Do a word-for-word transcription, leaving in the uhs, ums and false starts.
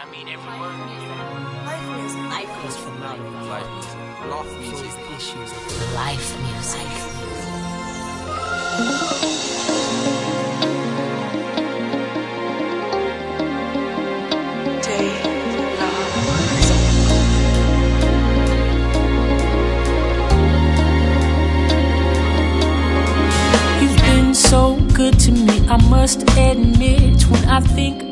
mean every word. Life music. Life What's music. from now? Life music. Love music. Issues. Life music. You've been so good to me, I must admit. When I think